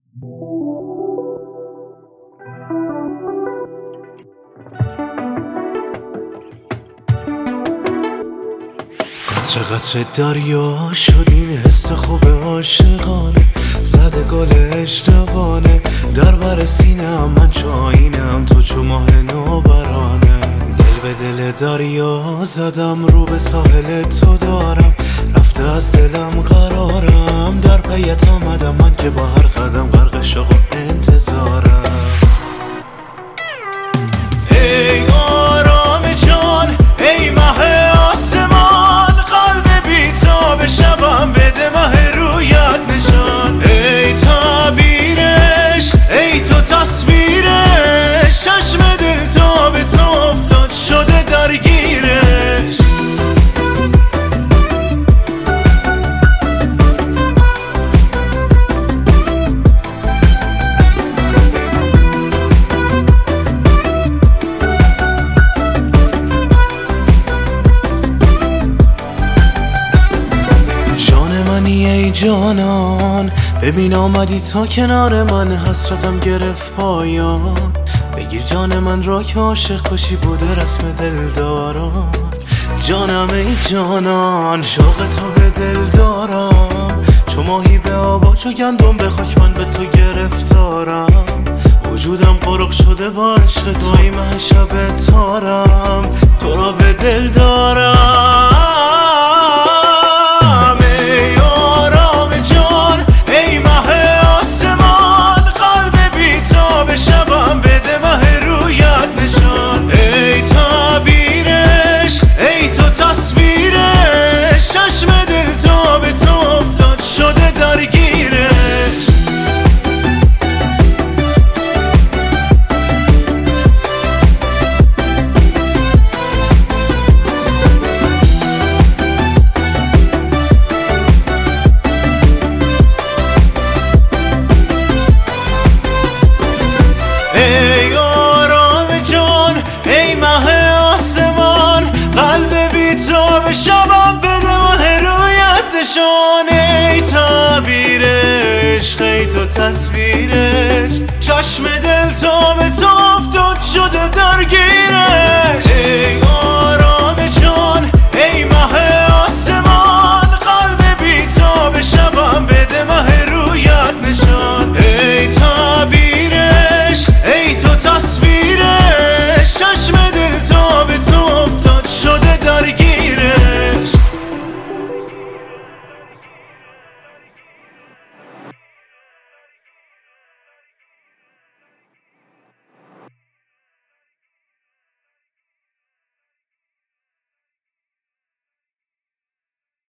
قطره قطره دریا شد این حس خوب عاشقانه، زده گل اشتبانه در بر سینه‌ام، من چو آینه‌ام تو چو ماه نوبرانه. دل به دل دریا زدم، رو به ساحل تو دارم، رفته از دلم قرارم، در پیت آمدم من که با هر قدم غرق شوق و انتظارم. ای آرام جان، ای مه آسمان، قلب بی‌تاب شبم بده مه رویت نشان. ای تعبیرش، ای تو تصویرش، چشم دل تا به تو افتاد شده درگیرش. ای جانان، ببین آمدی تا کنار من، حسرتم گرفت پایان. بگیر جان من را که عاشق باشی بوده رسم دلداران. جانم ای جانان، شوق تو به دل دارم، چو ماهی به آب، چو گندم به خاک من به تو گرفتارم. وجودم غرق شده با عشق تو، ای مه شب تارم، تو را به دل دارم. شبم بده مه رویت نشان. ای تعبیرش، ای تو تصویرش، چشم دل تا به تو افتاد شده درگیرش. ای آرام جان، ای مه آسمان، قلب بی‌تاب شبم بده مه رویت نشان. ای تعبیرش، ای تو تصویرش، چشم دل تا